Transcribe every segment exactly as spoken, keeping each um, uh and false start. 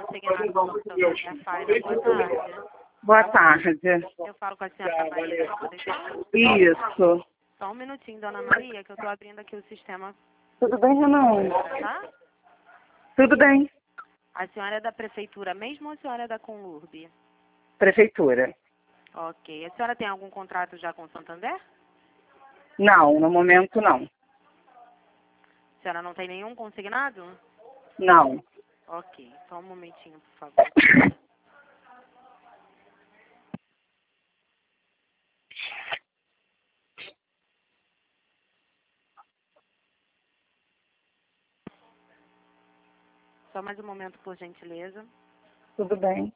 consignado do Santander Fire. Boa tarde. Boa tarde. Eu falo com a senhora Maria para poder ter... Isso. Só um minutinho, dona Maria, que eu estou abrindo aqui o sistema, Tudo bem, Renan? tá? Tudo bem. A senhora é da prefeitura mesmo ou a senhora é da Conlurb? Prefeitura. Ok. A senhora tem algum contrato já com o Santander? Não, no momento não. A senhora não tem nenhum consignado? Não. Ok. Só um momentinho, por favor. Só mais um momento, por gentileza. Tudo bem.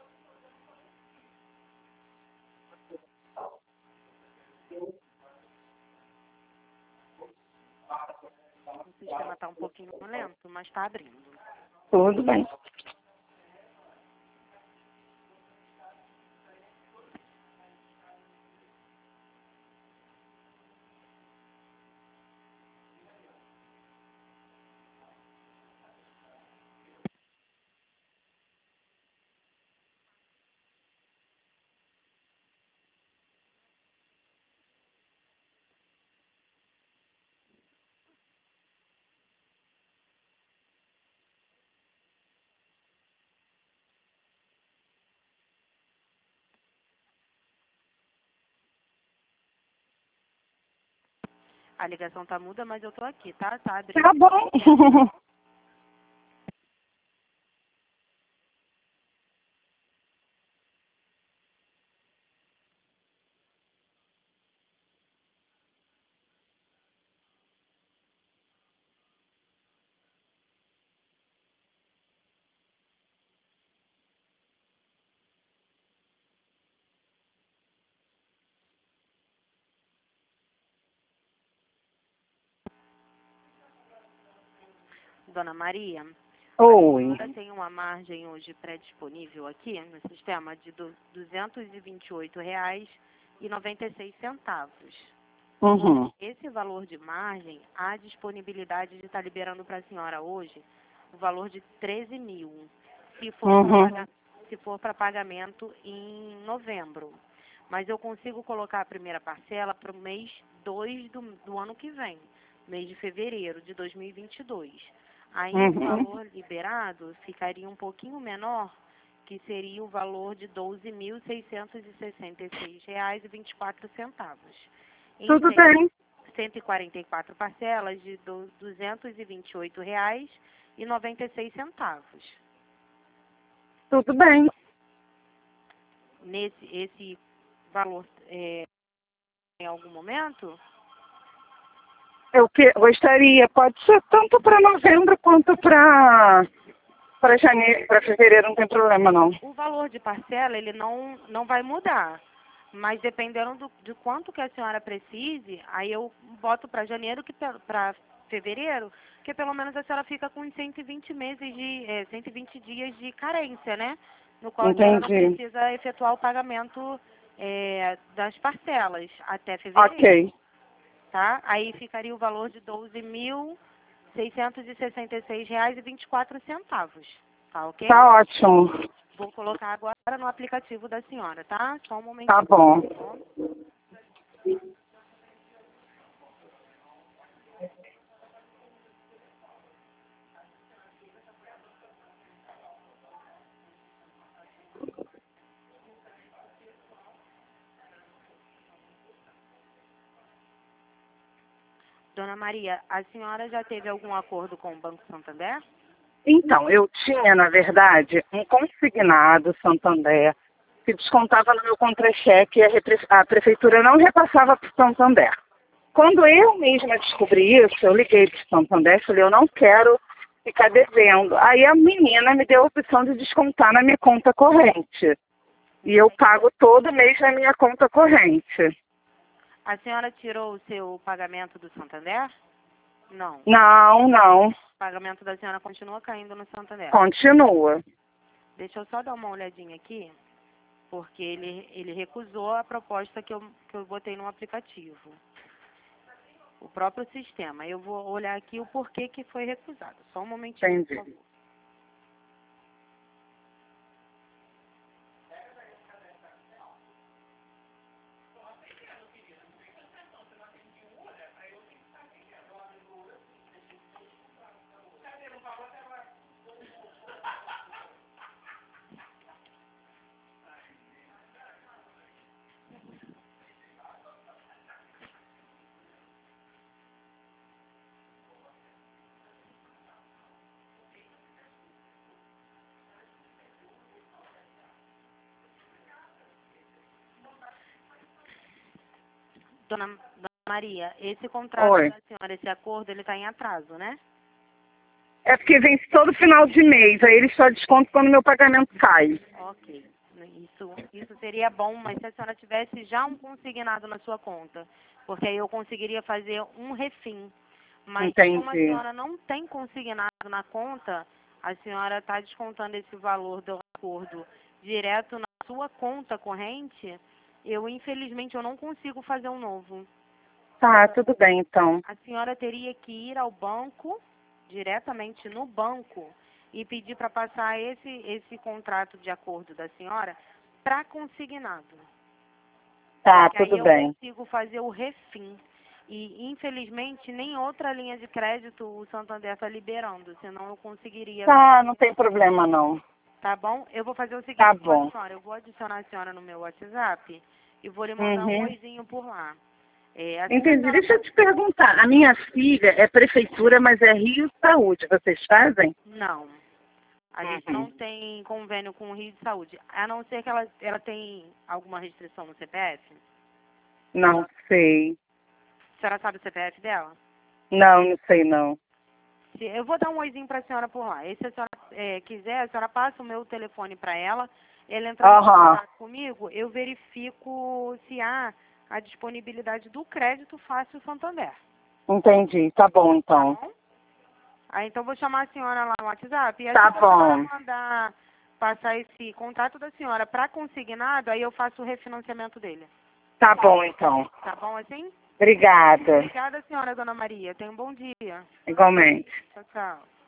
O sistema está um pouquinho lento, mas está abrindo. Tudo bem. A ligação tá muda, mas eu tô aqui, tá? Tá abrindo. Tá bom. Dona Maria, Oi. a senhora tem uma margem hoje pré-disponível aqui no sistema de duzentos e vinte e oito reais e noventa e seis centavos. Uhum. Esse valor de margem, há disponibilidade de estar liberando para a senhora hoje o valor de treze mil, se for Uhum. para se for para pagamento em novembro. Mas eu consigo colocar a primeira parcela para o mês dois do, do ano que vem, mês de fevereiro de dois mil e vinte e dois. Aí Uhum. o valor liberado ficaria um pouquinho menor, que seria o valor de doze mil seiscentos e sessenta e seis reais e vinte e quatro centavos. Tudo bem. cento e quarenta e quatro parcelas de duzentos e vinte e oito reais e noventa e seis centavos. Tudo bem. Nesse esse valor é, em algum momento? Eu que gostaria, pode ser tanto para novembro quanto para para janeiro, para fevereiro, não tem problema não. O valor de parcela ele não não vai mudar, mas dependendo do, de quanto que a senhora precise, aí eu boto para janeiro que para fevereiro, que pelo menos a senhora fica com cento e vinte meses de é, cento e vinte dias de carência, né? No qual a senhora não Entendi. precisa efetuar o pagamento é, das parcelas até fevereiro. Ok. Tá? Aí ficaria o valor de doze mil seiscentos e sessenta e seis reais e vinte e quatro centavos. Tá ok? Tá ótimo. Vou colocar agora no aplicativo da senhora, tá? Só um momentinho. Tá bom. Tá bom? Dona Maria, a senhora já teve algum acordo com o Banco Santander? Então, eu tinha, na verdade, um consignado Santander que descontava no meu contra-cheque e a, repre- a prefeitura não repassava para o Santander. Quando eu mesma descobri isso, eu liguei para o Santander e falei, eu não quero ficar devendo. Aí a menina me deu a opção de descontar na minha conta corrente. E eu pago todo mês na minha conta corrente. A senhora tirou o seu pagamento do Santander? Não. Não, não. O pagamento da senhora continua caindo no Santander. Continua. Deixa eu só dar uma olhadinha aqui, porque ele, ele recusou a proposta que eu, que eu botei no aplicativo. O próprio sistema. Eu vou olhar aqui o porquê que foi recusado. Só um momentinho, Entendi. por favor. Dona, Dona Maria, esse contrato Oi. da senhora, esse acordo, ele está em atraso, né? É porque vence todo final de mês, aí eles só descontam quando meu pagamento sai. Ok. Isso, isso seria bom, mas se a senhora tivesse já um consignado na sua conta, porque aí eu conseguiria fazer um refim. Mas como a Entendi. senhora não tem consignado na conta, a senhora está descontando esse valor do acordo direto na sua conta corrente, eu infelizmente eu não consigo fazer um novo. Tá, tudo bem então. A senhora teria que ir ao banco, diretamente no banco, e pedir para passar esse, esse contrato de acordo da senhora para consignado. Tá, Porque aí tudo eu bem. consigo fazer o refim. E, infelizmente, nem outra linha de crédito o Santander está liberando, senão eu conseguiria. Tá, não tem problema não. Tá bom? Eu vou fazer o seguinte, Tá então, bom. senhora, eu vou adicionar a senhora no meu WhatsApp e vou lhe mandar um Uhum. oizinho por lá. É, assim que a Entendi. senhora... Deixa eu te perguntar. A minha filha é prefeitura, mas é Rio Saúde. Vocês fazem? Não. A gente Uhum. não tem convênio com o Rio de Saúde, a não ser que ela, ela tem alguma restrição no C P F. Não sei. A senhora sabe o C P F dela? Não, não sei não. Se- Eu vou dar um oizinho para a senhora por lá. E se a senhora é, quiser, a senhora passa o meu telefone para ela. Ela entrando em Aham. contato comigo, eu verifico se há a disponibilidade do crédito fácil Santander. Entendi. Tá bom Tá então. bom? Aí então vou chamar a senhora lá no WhatsApp. E assim Tá que a senhora bom. mandar passar esse contrato da senhora para consignado, aí eu faço o refinanciamento dele. Tá bom então. Tá bom assim? Obrigada. Obrigada, senhora Dona Maria. Tenha um bom dia. Igualmente. Tchau, tchau.